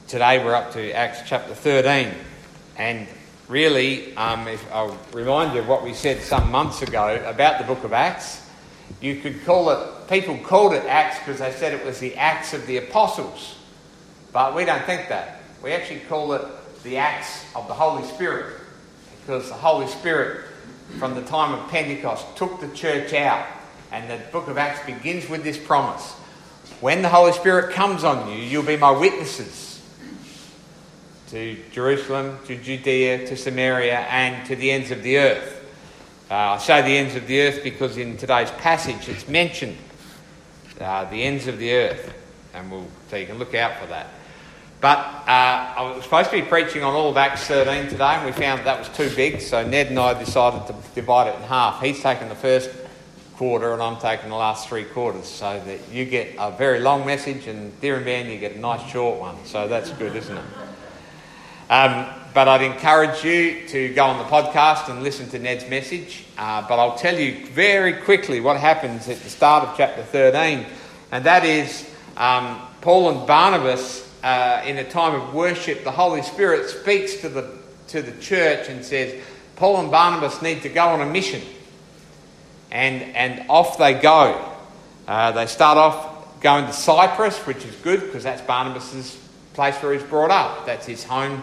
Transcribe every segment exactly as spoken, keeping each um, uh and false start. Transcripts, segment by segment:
today we're up to Acts chapter thirteen. And really, um, if I'll remind you of what we said some months ago about the book of Acts. You could call it, people called it Acts because they said it was the Acts of the Apostles. But we don't think that. We actually call it the Acts of the Holy Spirit, because the Holy Spirit, from the time of Pentecost, took the church out. And the book of Acts begins with this promise. When the Holy Spirit comes on you, you'll be my witnesses to Jerusalem, to Judea, to Samaria, and to the ends of the earth. Uh, I say the ends of the earth because in today's passage it's mentioned uh, the ends of the earth, and we'll, so you can look out for that. But uh, I was supposed to be preaching on all of Acts thirteen today, and we found that, that was too big, so Ned and I decided to divide it in half. He's taken the first quarter and I'm taking the last three quarters, so that you get a very long message and dear and Ben, you get a nice short one, so that's good, isn't it? Um, but I'd encourage you to go on the podcast and listen to Ned's message. Uh, but I'll tell you very quickly what happens at the start of chapter thirteen. And that is um, Paul and Barnabas, uh, in a time of worship, the Holy Spirit speaks to the, to the church and says, Paul and Barnabas need to go on a mission. And, and off they go. Uh, they start off going to Cyprus, which is good because that's Barnabas's place where he's brought up. That's his hometown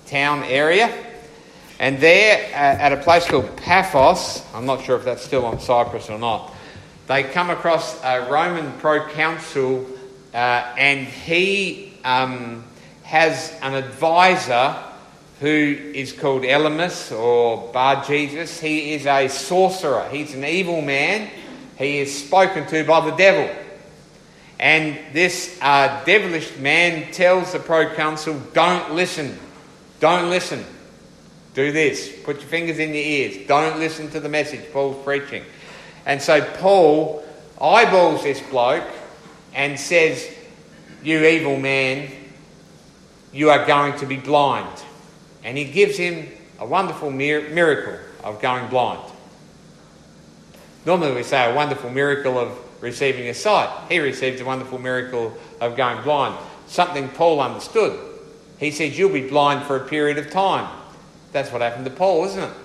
area. And there, uh, at a place called Paphos, I'm not sure if that's still on Cyprus or not, they come across a Roman proconsul, uh, and he um, has an advisor who is called Elymas or Bar Jesus. He is a sorcerer. He's an evil man. He is spoken to by the devil. And this uh, devilish man tells the proconsul, don't listen, don't listen, do this, put your fingers in your ears, don't listen to the message Paul's preaching. And so Paul eyeballs this bloke and says, you evil man, you are going to be blind. And he gives him a wonderful mir- miracle of going blind. Normally we say a wonderful miracle of receiving a sight. He receives a wonderful miracle of going blind. Something Paul understood. He says, you'll be blind for a period of time. That's what happened to Paul, isn't it?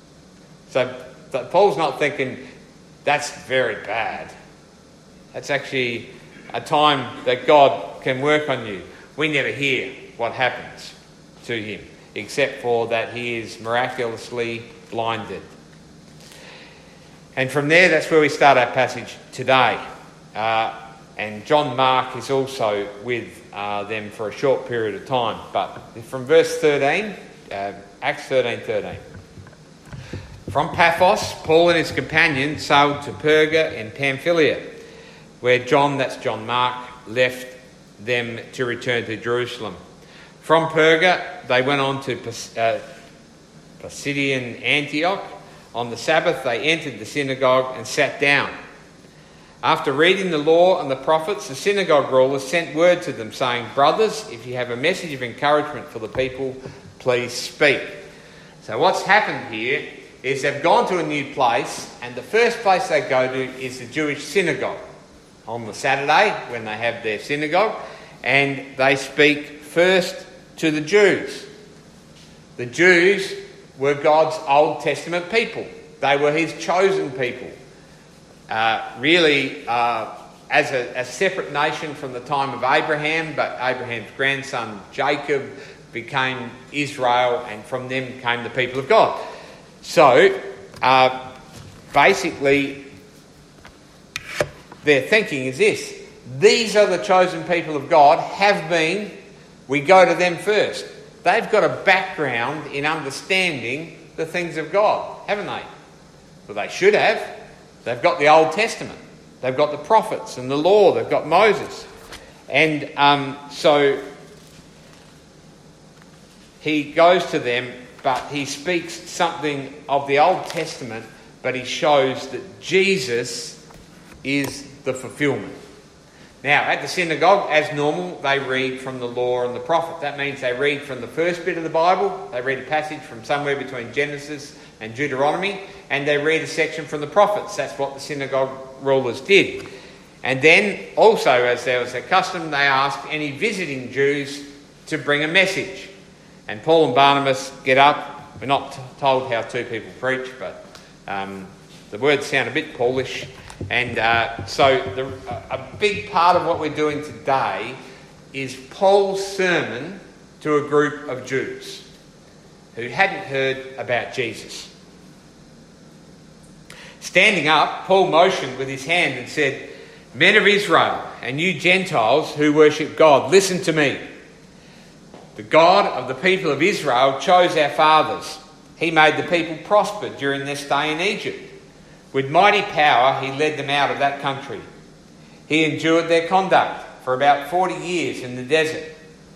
So Paul's not thinking, that's very bad. That's actually a time that God can work on you. We never hear what happens to him, except for that he is miraculously blinded. And from there, that's where we start our passage today. Uh, and John Mark is also with uh, them for a short period of time. But from verse thirteen, uh, Acts thirteen thirteen. From Paphos, Paul and his companions sailed to Perga in Pamphylia, where John, that's John Mark, left them to return to Jerusalem. From Perga, they went on to Pis- uh, Pisidian Antioch. On the Sabbath, they entered the synagogue and sat down. After reading the law and the prophets, the synagogue rulers sent word to them, saying, brothers, if you have a message of encouragement for the people, please speak. So what's happened here is they've gone to a new place, and the first place they go to is the Jewish synagogue on the Saturday when they have their synagogue, and they speak first to the Jews. The Jews were God's Old Testament people. They were his chosen people. Uh, really, uh, as a, a separate nation from the time of Abraham, but Abraham's grandson Jacob became Israel, and from them came the people of God. So, uh, basically, their thinking is this. These are the chosen people of God, have been, we go to them first. They've got a background in understanding the things of God, haven't they? Well, they should have. They've got the Old Testament. They've got the prophets and the law. They've got Moses. And um, so he goes to them, but he speaks something of the Old Testament, but he shows that Jesus is the fulfillment. Now, at the synagogue, as normal, they read from the law and the prophet. That means they read from the first bit of the Bible, they read a passage from somewhere between Genesis and Deuteronomy, and they read a section from the prophets. That's what the synagogue rulers did. And then, also, as there was a custom, they asked any visiting Jews to bring a message. And Paul and Barnabas get up. We're not t- told how two people preach, but um, the words sound a bit Paulish. And uh, so the, a, a big part of what we're doing today is Paul's sermon to a group of Jews who hadn't heard about Jesus. Standing up, Paul motioned with his hand and said, "Men of Israel, and you Gentiles who worship God, listen to me. The God of the people of Israel chose our fathers. He made the people prosper during their stay in Egypt. With mighty power, he led them out of that country. He endured their conduct for about forty years in the desert.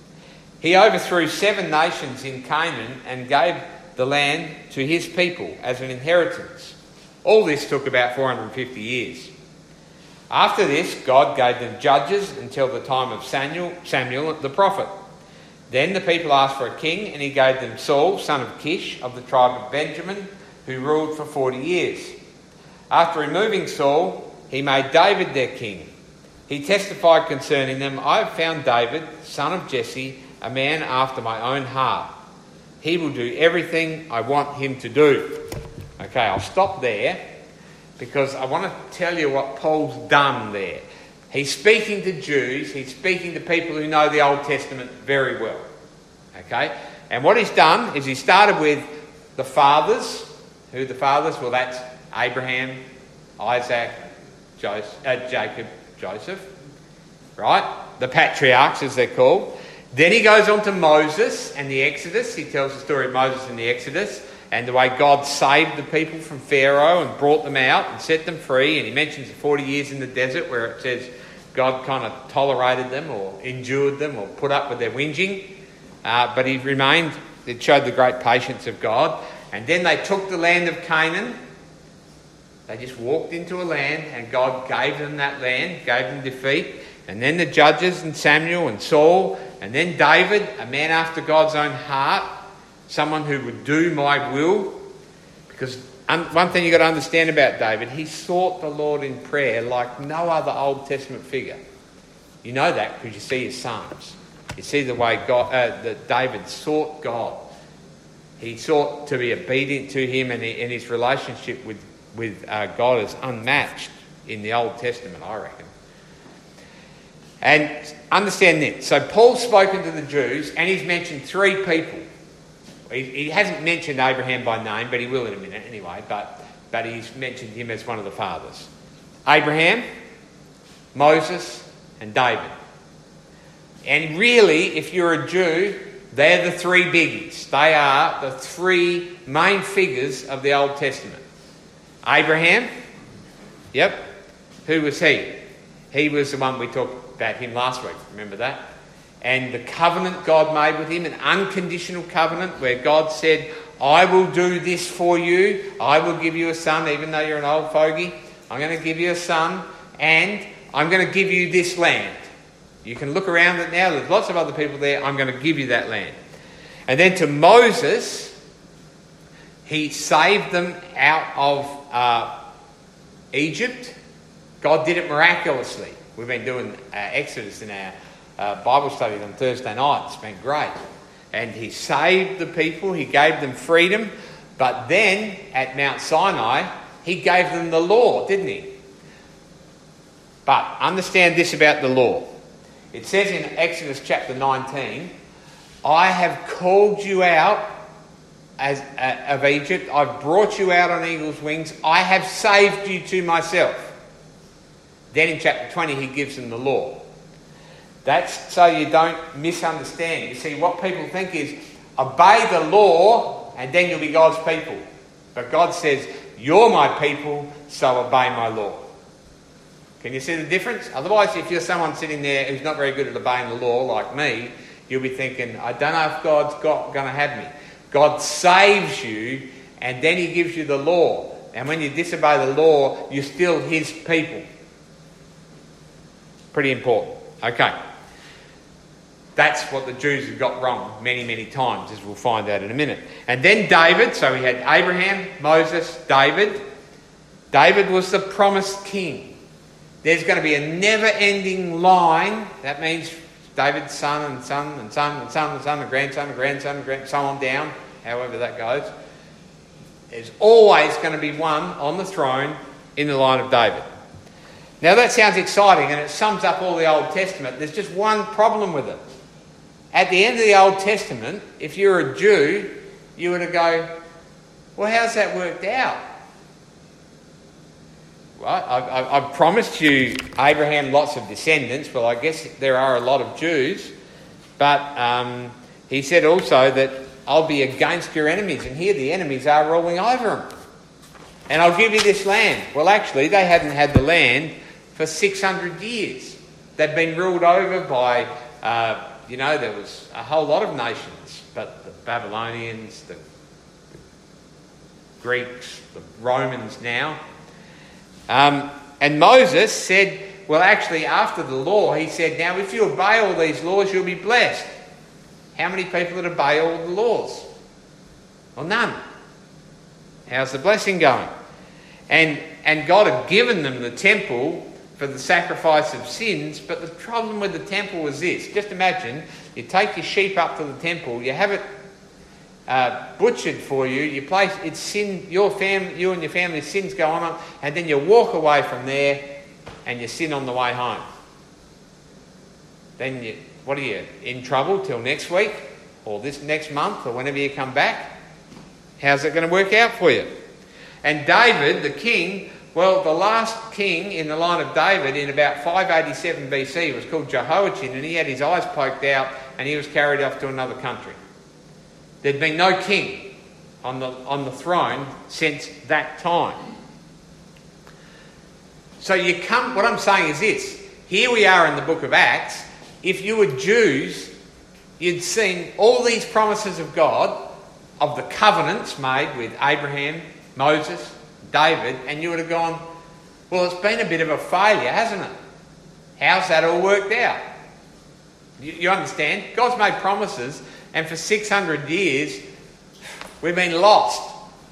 He overthrew seven nations in Canaan and gave the land to his people as an inheritance. All this took about four hundred fifty years. After this, God gave them judges until the time of Samuel, Samuel the prophet. Then the people asked for a king, and he gave them Saul, son of Kish, of the tribe of Benjamin, who ruled for forty years. After removing Saul, he made David their king. He testified concerning them, "I have found David, son of Jesse, a man after my own heart. He will do everything I want him to do." Okay, I'll stop there because I want to tell you what Paul's done there. He's speaking to Jews, he's speaking to people who know the Old Testament very well. Okay? And what he's done is he started with the fathers. Who are the fathers? Well, that's Abraham, Isaac, Joseph, uh, Jacob, Joseph. Right? The patriarchs, as they're called. Then he goes on to Moses and the Exodus. He tells the story of Moses and the Exodus and the way God saved the people from Pharaoh and brought them out and set them free. And he mentions the forty years in the desert where it says God kind of tolerated them or endured them or put up with their whinging. Uh, but he remained, it showed the great patience of God. And then they took the land of Canaan. They just walked into a land and God gave them that land, gave them defeat. And then the judges and Samuel and Saul, and then David, a man after God's own heart, someone who would do my will. Because one thing you've got to understand about David, he sought the Lord in prayer like no other Old Testament figure. You know that because you see his Psalms. You see the way God, uh, that David sought God. He sought to be obedient to him, and, he, and his relationship with, with uh, God is unmatched in the Old Testament, I reckon. And understand this. So Paul's spoken to the Jews and he's mentioned three people. He, he hasn't mentioned Abraham by name, but he will in a minute anyway. But, but he's mentioned him as one of the fathers. Abraham, Moses and David. And really, if you're a Jew, they're the three biggies. They are the three main figures of the Old Testament. Abraham, yep. Who was he? He was the one we talked about him last week, remember that? And the covenant God made with him, an unconditional covenant where God said, I will do this for you. I will give you a son, even though you're an old fogey. I'm going to give you a son and I'm going to give you this land. You can look around it now. There's lots of other people there. I'm going to give you that land. And then to Moses, he saved them out of uh, Egypt. God did it miraculously. We've been doing uh, Exodus in our uh, Bible study on Thursday night. It's been great. And he saved the people. He gave them freedom. But then at Mount Sinai, he gave them the law, didn't he? But understand this about the law. It says in Exodus chapter nineteen, I have called you out as, uh, of Egypt. I've brought you out on eagle's wings. I have saved you to myself. Then in chapter twenty, he gives them the law. That's so you don't misunderstand. You see, what people think is, obey the law and then you'll be God's people. But God says, you're my people, so obey my law. Can you see the difference? Otherwise, if you're someone sitting there who's not very good at obeying the law, like me, you'll be thinking, I don't know if God's got, going to have me. God saves you and then he gives you the law. And when you disobey the law, you're still his people. Pretty important. Okay. That's what the Jews have got wrong many, many times, as we'll find out in a minute. And then David, so we had Abraham, Moses, David. David was the promised king. There's going to be a never-ending line. That means David's son and son and son and son and son and grandson and grandson and grandson, so on down, however that goes. There's always going to be one on the throne in the line of David. Now that sounds exciting and it sums up all the Old Testament. There's just one problem with it. At the end of the Old Testament, if you're a Jew, you were to go, well, how's that worked out? Right, I've, I've, I've promised you Abraham lots of descendants. Well, I guess there are a lot of Jews. But um, he said also that I'll be against your enemies. And here the enemies are ruling over them. And I'll give you this land. Well, actually, they hadn't had the land for six hundred years. They'd been ruled over by, uh, you know, there was a whole lot of nations. But the Babylonians, the, the Greeks, the Romans now. Um, and Moses said, well, actually, after the law, he said, now, if you obey all these laws, you'll be blessed. How many people that obey all the laws? Well, none. How's the blessing going? And, and God had given them the temple for the sacrifice of sins, but the problem with the temple was this. Just imagine, you take your sheep up to the temple, you have it Uh, butchered for you, you place it's sin, your fam, you and your family's sins go on, and then you walk away from there and you sin on the way home. Then you, what are you, in trouble till next week or this next month or whenever you come back? How's it going to work out for you? And David, the king, well, the last king in the line of David in about five eighty-seven B C was called Jehoiachin, and he had his eyes poked out and he was carried off to another country. There'd been no king on the on the throne since that time. So you come. What I'm saying is this: here we are in the book of Acts. If you were Jews, you'd seen all these promises of God, of the covenants made with Abraham, Moses, David, and you would have gone, well, it's been a bit of a failure, hasn't it? How's that all worked out? You, you understand? God's made promises. And for six hundred years, we've been lost.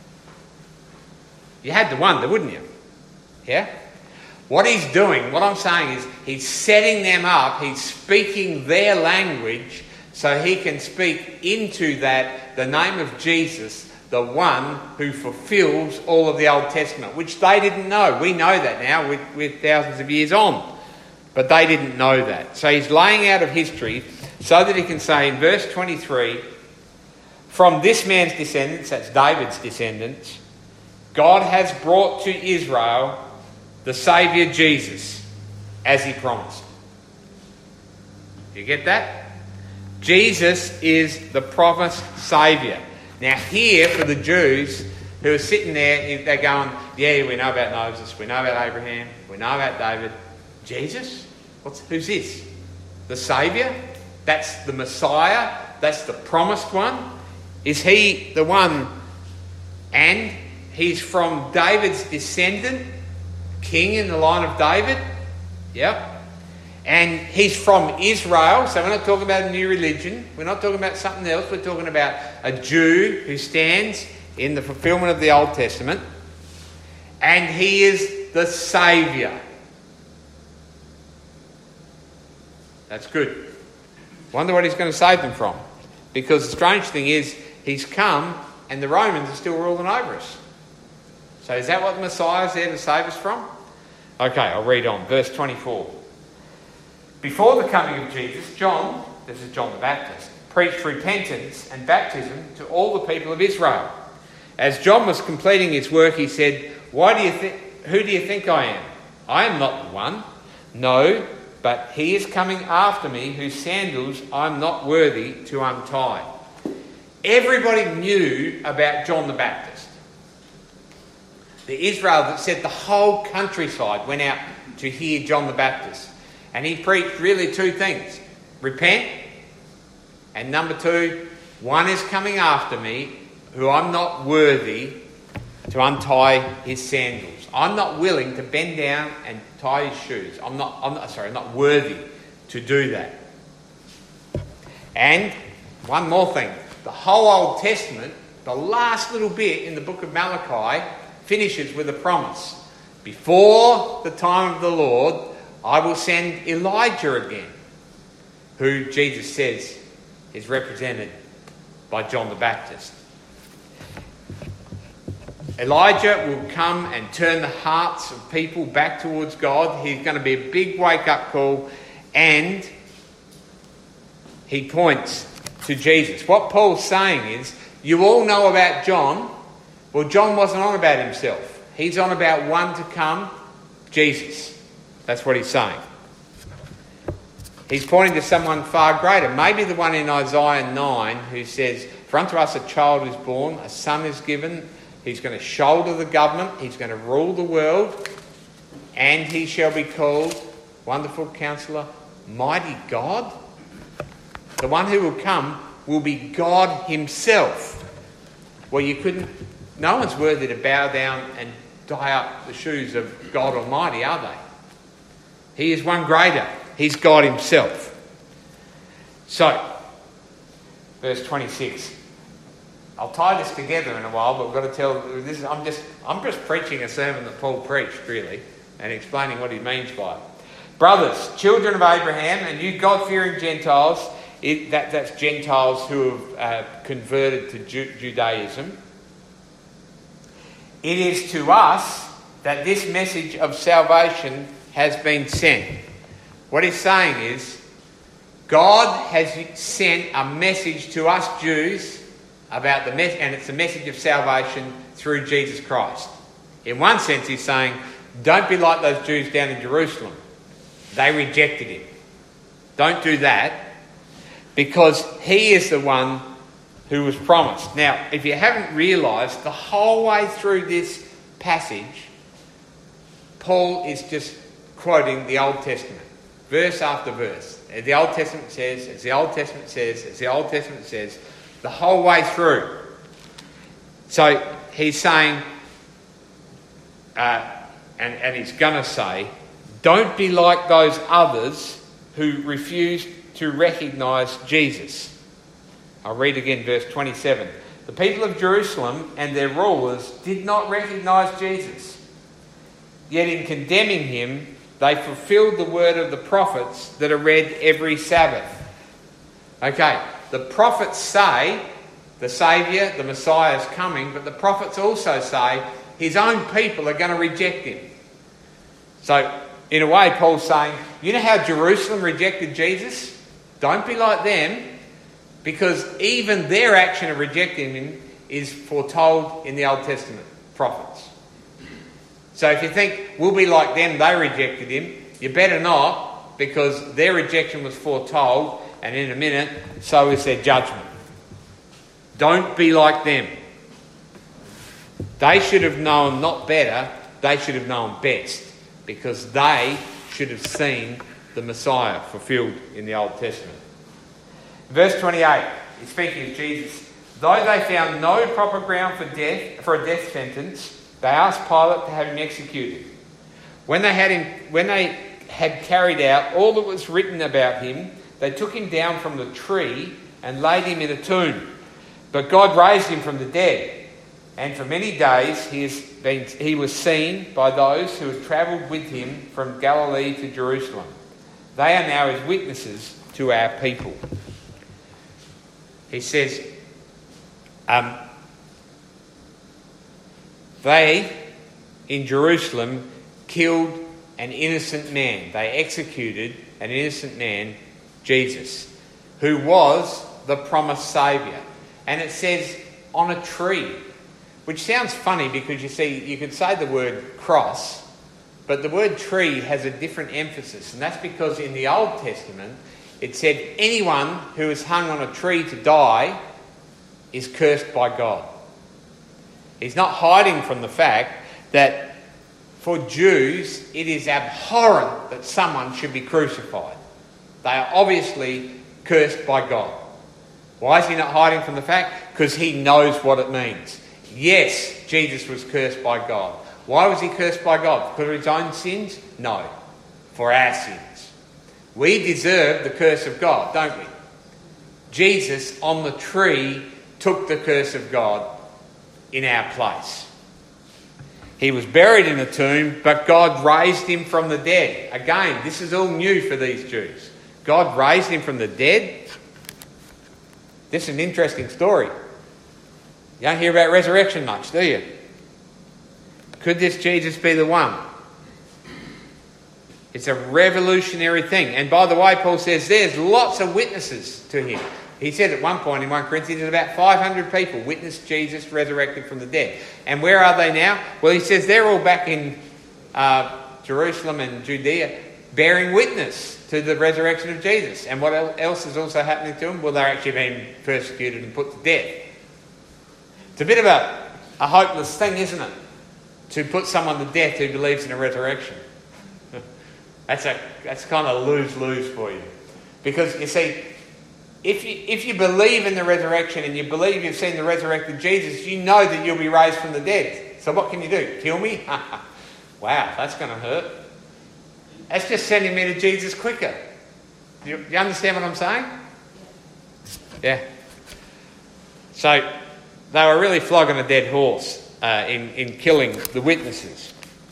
You had to wonder, wouldn't you? Yeah? What he's doing, what I'm saying is, he's setting them up, he's speaking their language so he can speak into that the name of Jesus, the one who fulfills all of the Old Testament, which they didn't know. We know that now, with, with thousands of years on. But they didn't know that. So he's laying out of history so that he can say in verse twenty-three, from this man's descendants, that's David's descendants, God has brought to Israel the Saviour Jesus, as he promised. Do you get that? Jesus is the promised Saviour. Now here, for the Jews who are sitting there, they're going, yeah, we know about Moses, we know about Abraham, we know about David. Jesus? What's, who's this? The Saviour? That's the Messiah? That's the promised one? Is he the one? And he's from David's descendant, king in the line of David? Yep. And he's from Israel, so we're not talking about a new religion. We're not talking about something else. We're talking about a Jew who stands in the fulfillment of the Old Testament. And he is the Saviour. That's good. Wonder what he's going to save them from. Because the strange thing is, he's come and the Romans are still ruling over us. So is that what the Messiah is there to save us from? Okay, I'll read on. Verse twenty-four. Before the coming of Jesus, John, this is John the Baptist, preached repentance and baptism to all the people of Israel. As John was completing his work, he said, "Why do you think? Who do you think I am? I am not the one. No, but he is coming after me, whose sandals I'm not worthy to untie." Everybody knew about John the Baptist. The Israel that said the whole countryside went out to hear John the Baptist. And he preached really two things. Repent. And number two, one is coming after me who I'm not worthy to untie his sandals. I'm not willing to bend down and tie his shoes. I'm not, I'm not sorry, I'm not worthy to do that. And one more thing. The whole Old Testament, the last little bit in the book of Malachi, finishes with a promise. Before the time of the Lord, I will send Elijah again. who Jesus says is represented by John the Baptist. Elijah will come and turn the hearts of people back towards God. He's going to be a big wake-up call, and he points to Jesus. What Paul's saying is, you all know about John. Well, John wasn't on about himself. He's on about one to come, Jesus. That's what he's saying. He's pointing to someone far greater, maybe the one in Isaiah nine who says, "For unto us a child is born, a son is given. He's going to shoulder the government. He's going to rule the world. And he shall be called Wonderful Counselor, Mighty God." The one who will come will be God himself. Well, you couldn't... No one's worthy to bow down and tie up the shoes of God Almighty, are they? He is one greater. He's God himself. So, verse twenty-six. I'll tie this together in a while, but we've got to tell... This is, I'm just I'm just preaching a sermon that Paul preached, really, and explaining what he means by it. Brothers, children of Abraham, and you God-fearing Gentiles, it, that, that's Gentiles who have uh, converted to Ju- Judaism. It is to us that this message of salvation has been sent. What he's saying is, God has sent a message to us Jews about the mess, and it's a message of salvation through Jesus Christ. In one sense, he's saying, don't be like those Jews down in Jerusalem. They rejected him. Don't do that, because he is the one who was promised. Now, if you haven't realised, the whole way through this passage, Paul is just quoting the Old Testament, verse after verse. As the Old Testament says, as the Old Testament says, as the Old Testament says, the whole way through. So he's saying, uh, and, and he's going to say, don't be like those others who refused to recognise Jesus. I'll read again verse twenty-seven. The people of Jerusalem and their rulers did not recognise Jesus. Yet in condemning him, they fulfilled the word of the prophets that are read every Sabbath. Okay, the prophets say the Saviour, the Messiah is coming, but the prophets also say his own people are going to reject him. So, in a way, Paul's saying, you know how Jerusalem rejected Jesus? Don't be like them, because even their action of rejecting him is foretold in the Old Testament prophets. So if you think we'll be like them, they rejected him, you better not, because their rejection was foretold, and in a minute, so is their judgment. Don't be like them. They should have known not better, they should have known best, because they should have seen the Messiah fulfilled in the Old Testament. Verse twenty-eight, he's speaking of Jesus. Though they found no proper ground for death, for a death sentence, they asked Pilate to have him executed. When they had him, when they had carried out all that was written about him, they took him down from the tree and laid him in a tomb. But God raised him from the dead, and for many days he has been, he was seen by those who had travelled with him from Galilee to Jerusalem. They are now his witnesses to our people. He says, um, they in Jerusalem killed an innocent man. They executed an innocent man, Jesus, who was the promised Saviour. And it says on a tree, which sounds funny because you see, you could say the word cross, but the word tree has a different emphasis. And that's because in the Old Testament, it said anyone who is hung on a tree to die is cursed by God. He's not hiding from the fact that for Jews, it is abhorrent that someone should be crucified. They are obviously cursed by God. Why is he not hiding from the fact? Because he knows what it means. Yes, Jesus was cursed by God. Why was he cursed by God? Because of his own sins? No, for our sins. We deserve the curse of God, don't we? Jesus on the tree took the curse of God in our place. He was buried in a tomb, but God raised him from the dead. Again, this is all new for these Jews. God raised him from the dead. This is an interesting story. You don't hear about resurrection much, do you? Could this Jesus be the one? It's a revolutionary thing. And by the way, Paul says there's lots of witnesses to him. He said at one point in First Corinthians that about five hundred people witnessed Jesus resurrected from the dead. And where are they now? Well, he says they're all back in uh, Jerusalem and Judea bearing witness to the resurrection of Jesus. And what else is also happening to them? Well, they're actually being persecuted and put to death. It's a bit of a, a hopeless thing, isn't it? To put someone to death who believes in a resurrection. That's a that's kind of lose-lose for you. Because, you see, if you, if you believe in the resurrection and you believe you've seen the resurrected Jesus, you know that you'll be raised from the dead. So what can you do? Kill me? Wow, that's going to hurt. That's just sending me to Jesus quicker. Do you, do you understand what I'm saying? Yeah. So they were really flogging a dead horse uh, in, in killing the witnesses.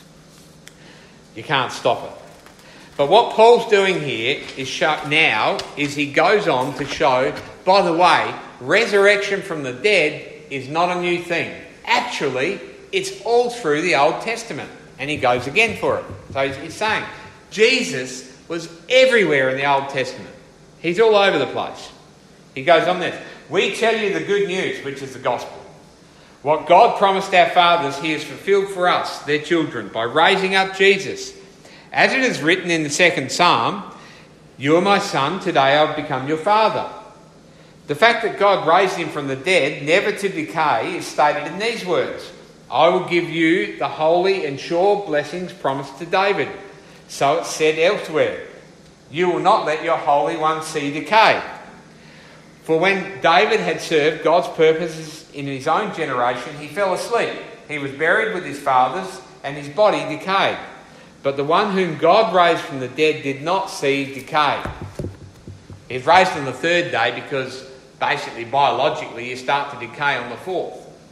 You can't stop it. But what Paul's doing here is show, now is he goes on to show, by the way, resurrection from the dead is not a new thing. Actually, it's all through the Old Testament. And he goes again for it. So he's, he's saying Jesus was everywhere in the Old Testament. He's all over the place. He goes on this. We tell you the good news, which is the gospel. What God promised our fathers, he has fulfilled for us, their children, by raising up Jesus. As it is written in the second Psalm, you are my son, today I have become your father. The fact that God raised him from the dead, never to decay, is stated in these words. I will give you the holy and sure blessings promised to David. So it's said elsewhere, you will not let your Holy One see decay. For when David had served God's purposes in his own generation, he fell asleep. He was buried with his fathers, and his body decayed. But the one whom God raised from the dead did not see decay. He's raised on the third day because basically biologically you start to decay on the fourth.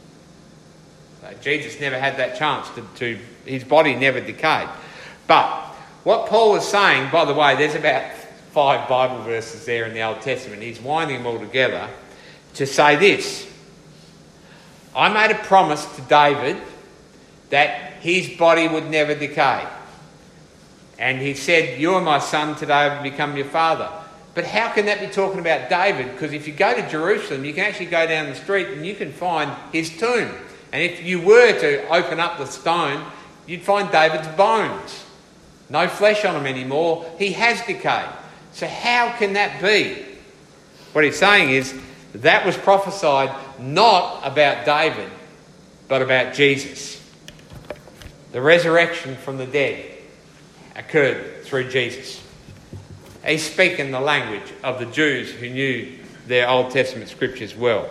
So Jesus never had that chance to, to his body never decayed. But what Paul is saying, by the way, there's about five Bible verses there in the Old Testament. He's winding them all together to say this. I made a promise to David that his body would never decay. And he said, you are my son, today I have become your father. But how can that be talking about David? Because if you go to Jerusalem, you can actually go down the street and you can find his tomb. And if you were to open up the stone, you'd find David's bones. No flesh on him anymore. He has decayed. So how can that be? What he's saying is that was prophesied not about David, but about Jesus. The resurrection from the dead occurred through Jesus. He's speaking the language of the Jews who knew their Old Testament scriptures well.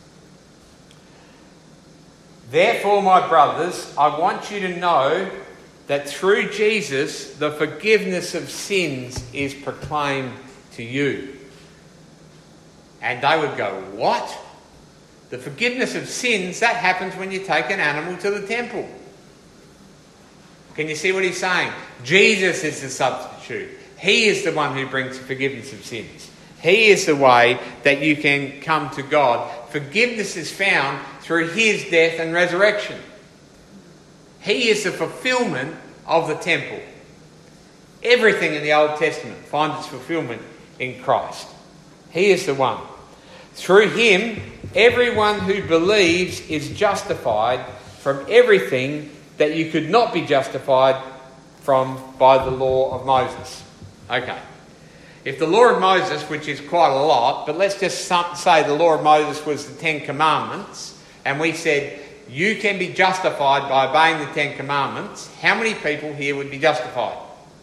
Therefore, my brothers, I want you to know that through Jesus, the forgiveness of sins is proclaimed to you. And they would go, what? The forgiveness of sins, that happens when you take an animal to the temple. Can you see what he's saying? Jesus is the substitute. He is the one who brings forgiveness of sins. He is the way that you can come to God. Forgiveness is found through his death and resurrection. He is the fulfillment of the temple. Everything in the Old Testament finds its fulfillment in Christ. He is the one. Through him, everyone who believes is justified from everything that you could not be justified from by the law of Moses. Okay. If the law of Moses, which is quite a lot, but let's just say the law of Moses was the Ten Commandments, and we said you can be justified by obeying the Ten Commandments, how many people here would be justified?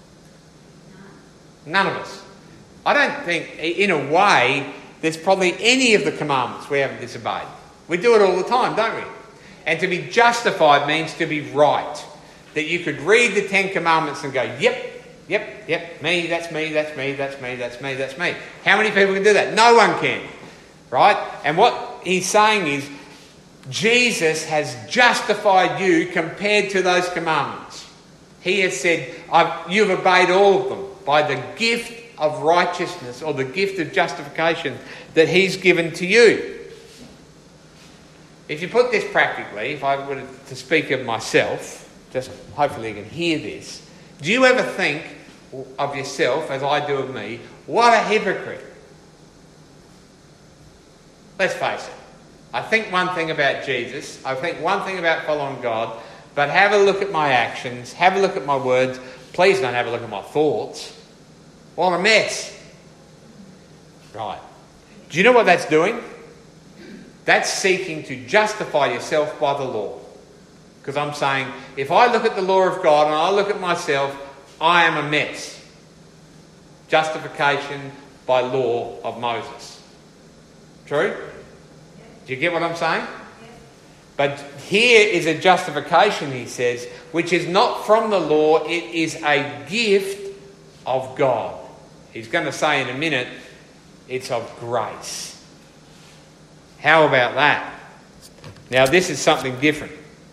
None of us. I don't think, in a way, there's probably any of the commandments we haven't disobeyed. We do it all the time, don't we? And to be justified means to be right. That you could read the Ten Commandments and go, yep, yep, yep, me, that's me, that's me, that's me, that's me, that's me. How many people can do that? No one can. Right? And what he's saying is, Jesus has justified you compared to those commandments. He has said, I've, you've obeyed all of them by the gift of righteousness or the gift of justification that he's given to you. If you put this practically, if I were to speak of myself, just hopefully you can hear this, do you ever think of yourself, as I do of me, what a hypocrite? Let's face it. I think one thing about Jesus, I think one thing about following God, but have a look at my actions, have a look at my words, please don't have a look at my thoughts. What a mess. Right. Do you know what that's doing? That's seeking to justify yourself by the law. Because I'm saying, if I look at the law of God and I look at myself, I am a mess. Justification by law of Moses. True? Do you get what I'm saying? But here is a justification, he says, which is not from the law, it is a gift of God. He's going to say in a minute, it's of grace. How about that? Now this is something different.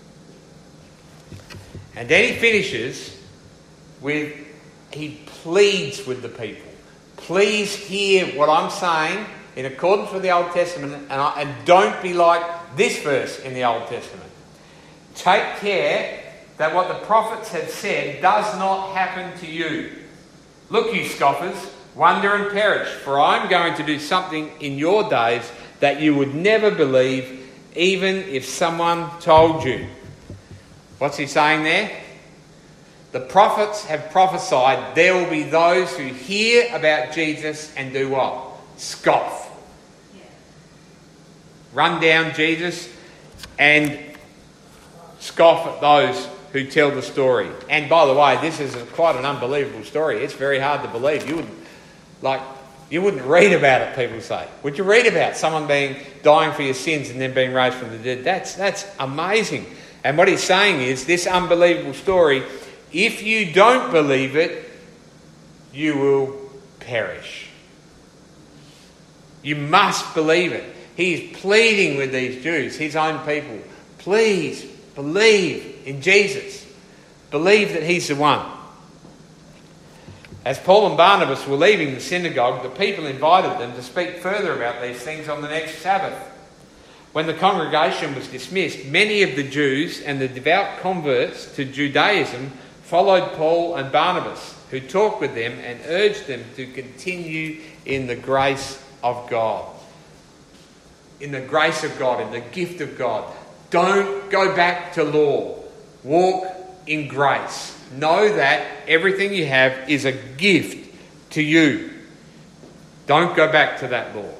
And then he finishes with, he pleads with the people. Please hear what I'm saying in accordance with the Old Testament, and, I, and don't be like this verse in the Old Testament. Take care that what the prophets have said does not happen to you. Look, you scoffers, wonder and perish, for I'm going to do something in your days that you would never believe, even if someone told you. What's he saying there? The prophets have prophesied there will be those who hear about Jesus and do what? Scoff. Run down Jesus and scoff at those who tell the story. And by the way, this is a, quite an unbelievable story. It's very hard to believe. You wouldn't, like, you wouldn't read about it, people say. Would you read about someone being dying for your sins and then being raised from the dead? That's that's amazing. And what he's saying is, this unbelievable story, if you don't believe it, you will perish. You must believe it. He's pleading with these Jews, his own people. Please believe in Jesus. Believe that he's the one. As Paul and Barnabas were leaving the synagogue, the people invited them to speak further about these things on the next Sabbath. When the congregation was dismissed, many of the Jews and the devout converts to Judaism followed Paul and Barnabas, who talked with them and urged them to continue in the grace of God. In the grace of God, in the gift of God. Don't go back to law. Walk in grace. Know that everything you have is a gift to you. Don't go back to that law.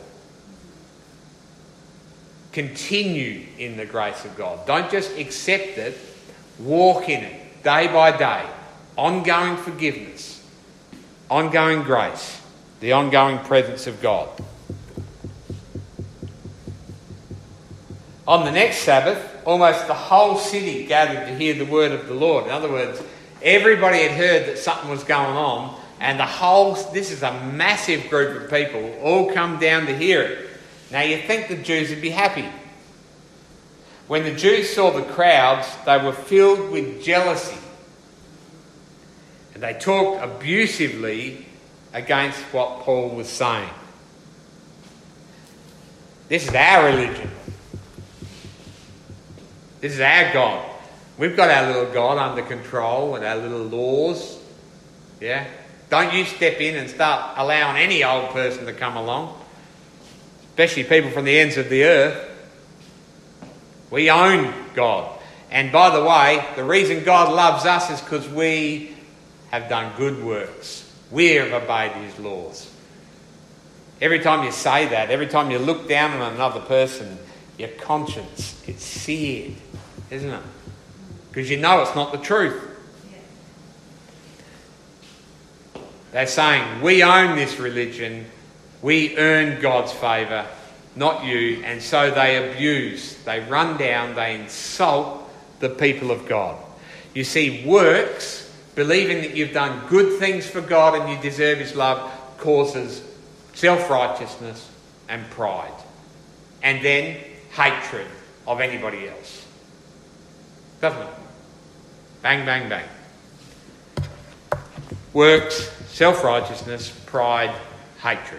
Continue in the grace of God. Don't just accept it. Walk in it day by day. Ongoing forgiveness. Ongoing grace. The ongoing presence of God. On the next Sabbath, almost the whole city gathered to hear the word of the Lord. In other words, everybody had heard that something was going on, and the whole, this is a massive group of people, all come down to hear it. Now you'd think the Jews would be happy. When the Jews saw the crowds, they were filled with jealousy. And they talked abusively against what Paul was saying. This is our religion. This is our God. We've got our little God under control and our little laws. Yeah? Don't you step in and start allowing any old person to come along. Especially people from the ends of the earth. We own God. And by the way, the reason God loves us is because we have done good works. We have obeyed his laws. Every time you say that, every time you look down on another person, your conscience, it's seared, isn't it? Because you know it's not the truth. They're saying, we own this religion, we earn God's favour, not you. And so they abuse, they run down, they insult the people of God. You see, works, believing that you've done good things for God and you deserve his love, causes self-righteousness and pride. And then hatred of anybody else. Doesn't it? Bang, bang, bang. Works, self-righteousness, pride, hatred.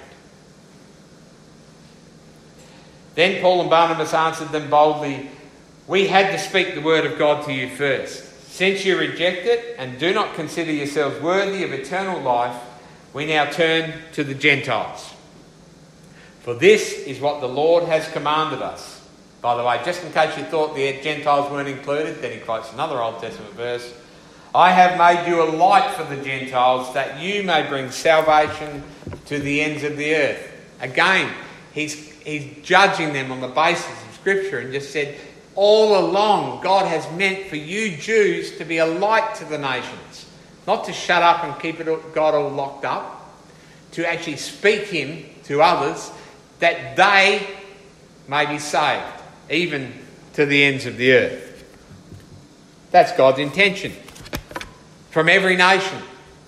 Then Paul and Barnabas answered them boldly, "We had to speak the word of God to you first. Since you reject it and do not consider yourselves worthy of eternal life, we now turn to the Gentiles. For this is what the Lord has commanded us." By the way, just in case you thought the Gentiles weren't included, then he quotes another Old Testament verse. "I have made you a light for the Gentiles, that you may bring salvation to the ends of the earth." Again, he's, he's judging them on the basis of Scripture and just said, all along, God has meant for you Jews to be a light to the nations. Not to shut up and keep it, God all locked up. To actually speak him to others, that they may be saved, even to the ends of the earth. That's God's intention. From every nation.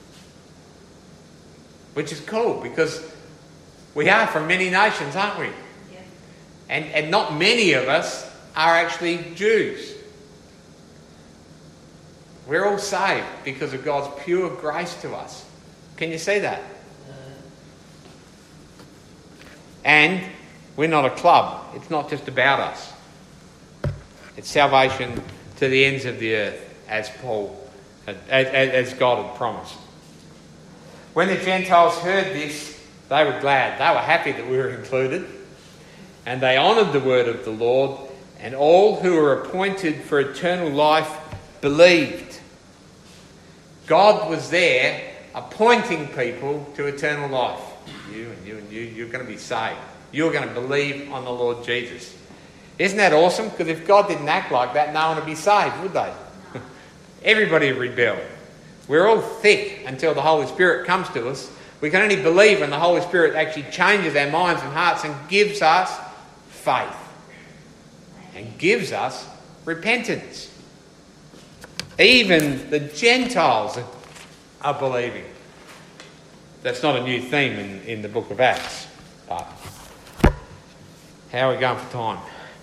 Which is cool, because we are from many nations, aren't we? Yeah. And, and not many of us are actually Jews. We're all saved because of God's pure grace to us. Can you see that? And we're not a club. It's not just about us. It's salvation to the ends of the earth, as Paul, as, as God had promised. When the Gentiles heard this, they were glad. They were happy that we were included. And they honoured the word of the Lord, and all who were appointed for eternal life believed. God was there appointing people to eternal life. You and you and you, you're going to be saved. You're going to believe on the Lord Jesus. Isn't that awesome? Because if God didn't act like that, no one would be saved, would they? Everybody would rebel. We're all thick until the Holy Spirit comes to us. We can only believe when the Holy Spirit actually changes our minds and hearts and gives us faith. And gives us repentance. Even the Gentiles are believing. That's not a new theme in, in the book of Acts. But how are we going for time?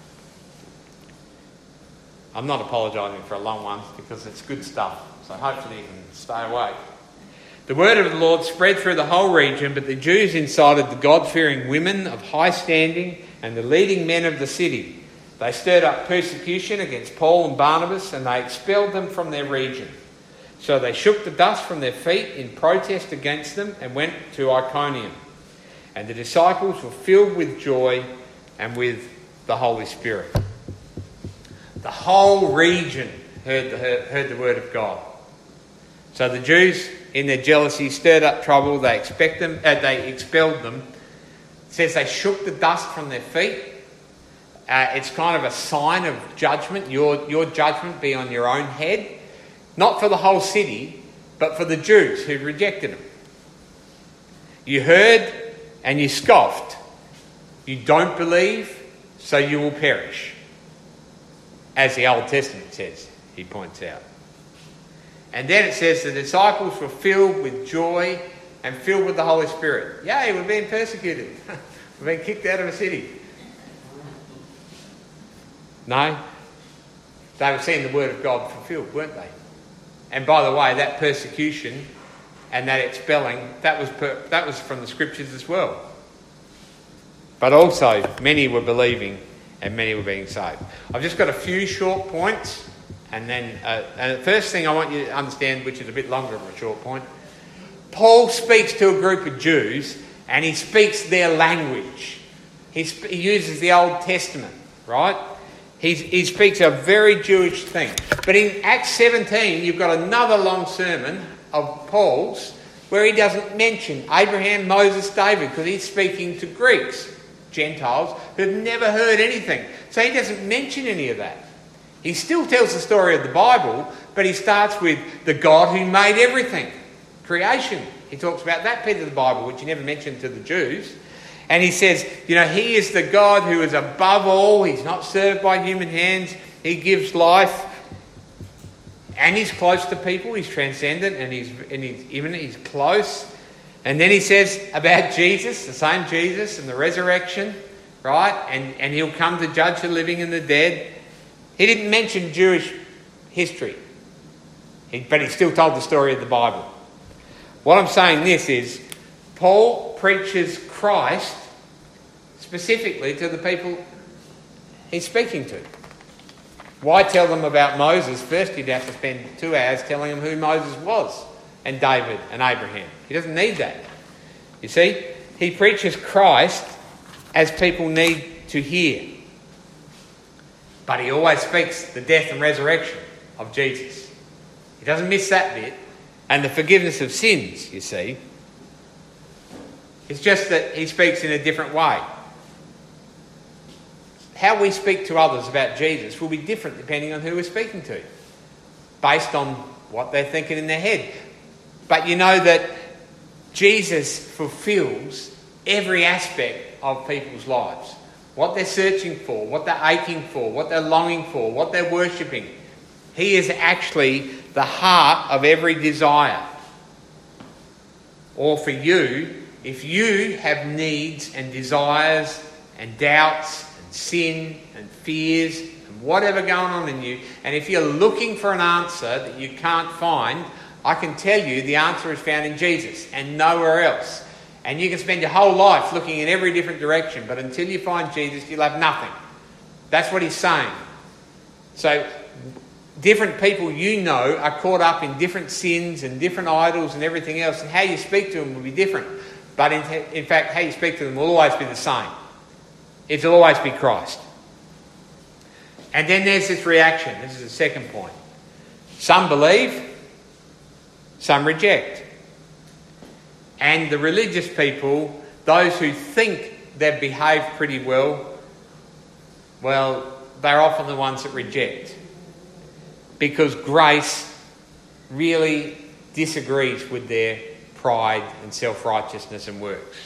I'm not apologising for a long one because it's good stuff. So hopefully you can stay awake. The word of the Lord spread through the whole region, but the Jews incited the God-fearing women of high standing and the leading men of the city. They stirred up persecution against Paul and Barnabas, and they expelled them from their region. So they shook the dust from their feet in protest against them and went to Iconium. And the disciples were filled with joy and with the Holy Spirit. The whole region heard the, heard the word of God. So the Jews, in their jealousy, stirred up trouble. They expect them. Uh, they expelled them. It says they shook the dust from their feet. Uh, it's kind of a sign of judgment. Your, your judgment be on your own head. Not for the whole city, but for the Jews who rejected him. You heard and you scoffed. You don't believe, so you will perish. As the Old Testament says, he points out. And then it says the disciples were filled with joy and filled with the Holy Spirit. Yay, we're being persecuted. We've been kicked out of a city. No, they were seeing the word of God fulfilled, weren't they? And by the way, that persecution and that expelling, that was per, that was from the Scriptures as well. But also, many were believing and many were being saved. I've just got a few short points, and then uh, and the first thing I want you to understand, which is a bit longer of a short point, Paul speaks to a group of Jews and he speaks their language. He, sp- he uses the Old Testament, right? He's, he speaks a very Jewish thing. But in Acts seventeen, you've got another long sermon of Paul's where he doesn't mention Abraham, Moses, David, because he's speaking to Greeks, Gentiles, who've never heard anything. So he doesn't mention any of that. He still tells the story of the Bible, but he starts with the God who made everything, creation. He talks about that bit of the Bible, which he never mentioned to the Jews. And he says, you know, he is the God who is above all. He's not served by human hands. He gives life. And he's close to people. He's transcendent and he's, and he's immanent. He's close. And then he says about Jesus, the same Jesus and the resurrection, right? And, and he'll come to judge the living and the dead. He didn't mention Jewish history. He, but he still told the story of the Bible. What I'm saying this is, Paul preaches Christ specifically to the people he's speaking to. Why tell them about Moses? First he'd have to spend two hours telling them who Moses was, and David and Abraham. He doesn't need that. You see, he preaches Christ as people need to hear. But he always speaks the death and resurrection of Jesus. He doesn't miss that bit. And the forgiveness of sins, you see. It's just that he speaks in a different way. How we speak to others about Jesus will be different depending on who we're speaking to, based on what they're thinking in their head. But you know that Jesus fulfills every aspect of people's lives. What they're searching for, what they're aching for, what they're longing for, what they're worshipping. He is actually the heart of every desire. Or for you, if you have needs and desires and doubts and sin and fears and whatever going on in you, and if you're looking for an answer that you can't find, I can tell you the answer is found in Jesus and nowhere else. And you can spend your whole life looking in every different direction, but until you find Jesus, you'll have nothing. That's what he's saying. So, different people you know are caught up in different sins and different idols and everything else, and how you speak to them will be different. But in, in fact, how you speak to them will always be the same. It'll always be Christ. And then there's this reaction. This is the second point. Some believe, some reject. And the religious people, those who think they've behaved pretty well, well, they're often the ones that reject. Because grace really disagrees with their pride and self-righteousness and works.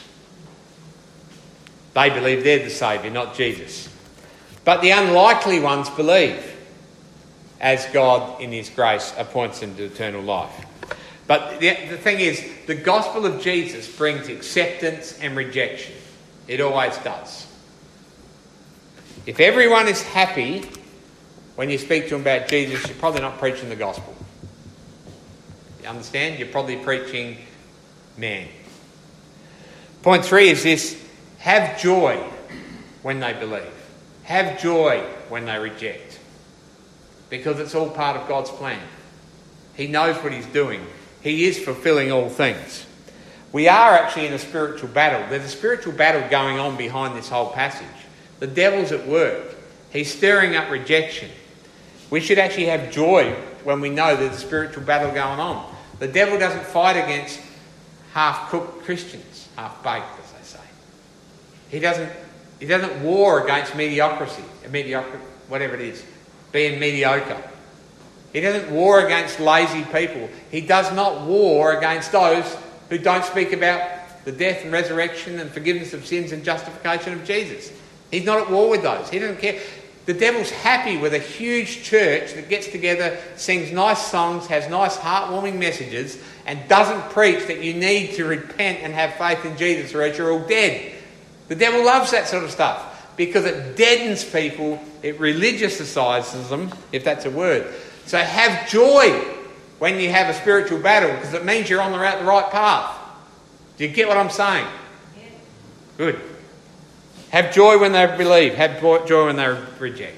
They believe they're the Saviour, not Jesus. But the unlikely ones believe, as God in his grace appoints them to eternal life. But the, the thing is, the gospel of Jesus brings acceptance and rejection. It always does. If everyone is happy when you speak to them about Jesus, you're probably not preaching the gospel. You understand? You're probably preaching man. Point three is this: have joy when they believe. Have joy when they reject. Because it's all part of God's plan. He knows what he's doing. He is fulfilling all things. We are actually in a spiritual battle. There's a spiritual battle going on behind this whole passage. The devil's at work. He's stirring up rejection. We should actually have joy when we know there's a spiritual battle going on. The devil doesn't fight against half-cooked Christians, half-baked, as they say. He doesn't. He doesn't war against mediocrity, mediocre, whatever it is, being mediocre. He doesn't war against lazy people. He does not war against those who don't speak about the death and resurrection and forgiveness of sins and justification of Jesus. He's not at war with those. He doesn't care. The devil's happy with a huge church that gets together, sings nice songs, has nice heartwarming messages, and doesn't preach that you need to repent and have faith in Jesus or else you're all dead. The devil loves that sort of stuff because it deadens people, it religiousises them, if that's a word. So have joy when you have a spiritual battle because it means you're on the right, the right path. Do you get what I'm saying? Yeah. Good. Have joy when they believe. Have joy when they reject.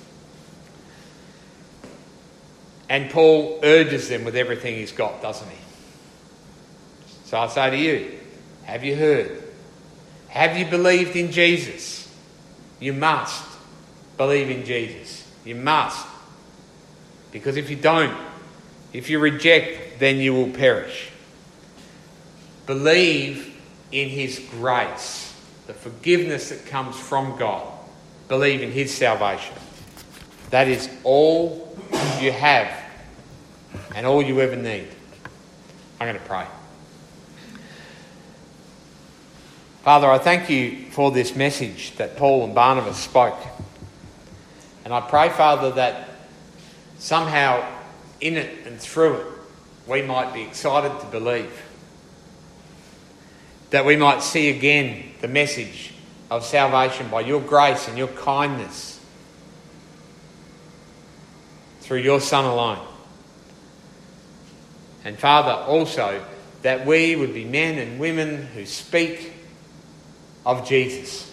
And Paul urges them with everything he's got, doesn't he? So I say to you, have you heard? Have you believed in Jesus? You must believe in Jesus. You must. Because if you don't, if you reject, then you will perish. Believe in his grace, the forgiveness that comes from God. Believe in his salvation. That is all you have and all you ever need. I'm going to pray. Father, I thank you for this message that Paul and Barnabas spoke. And I pray, Father, that somehow in it and through it, we might be excited to believe. That we might see again the message of salvation by your grace and your kindness through your Son alone. And Father, also that we would be men and women who speak of Jesus.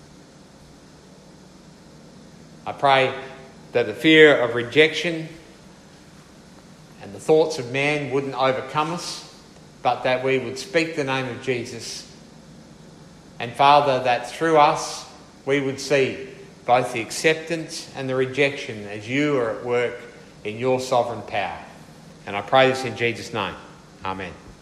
I pray that the fear of rejection and the thoughts of man wouldn't overcome us, but that we would speak the name of Jesus. And Father, that through us we would see both the acceptance and the rejection as you are at work in your sovereign power. And I pray this in Jesus' name. Amen.